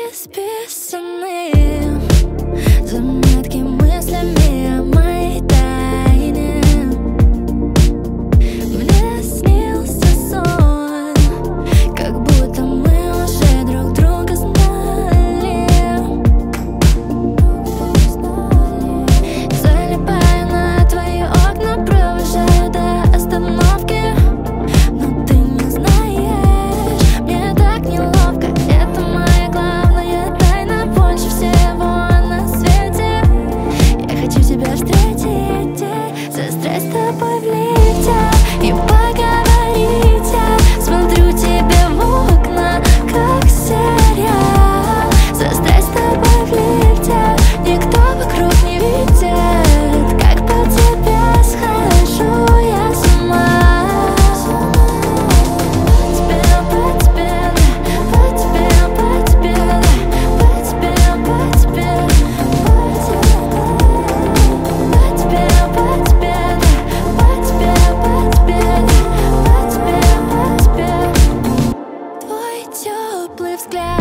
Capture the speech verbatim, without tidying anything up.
исписанные заметки мыслями о моей тайне. Мне снился сон, как будто мы уже друг друга знали. Залипаю на твои окна, провожаю до остановки, но ты не знаешь, мне так неловко. Это моя главная тайна, больше всего на свете. Я хочу тебя встретить, застрять с тобой в лифте и поговорить. Я смотрю тебе в окна, как сериал. Застрять с тобой в лифте, никто вокруг не видит, как по тебе схожу я с ума. По тебе, по тебе, по тебе, по тебе, по тебе, по тебе, по тебе, по тебе, по тебе, по тебе, по тебе, по тебе. Твой теплый взгляд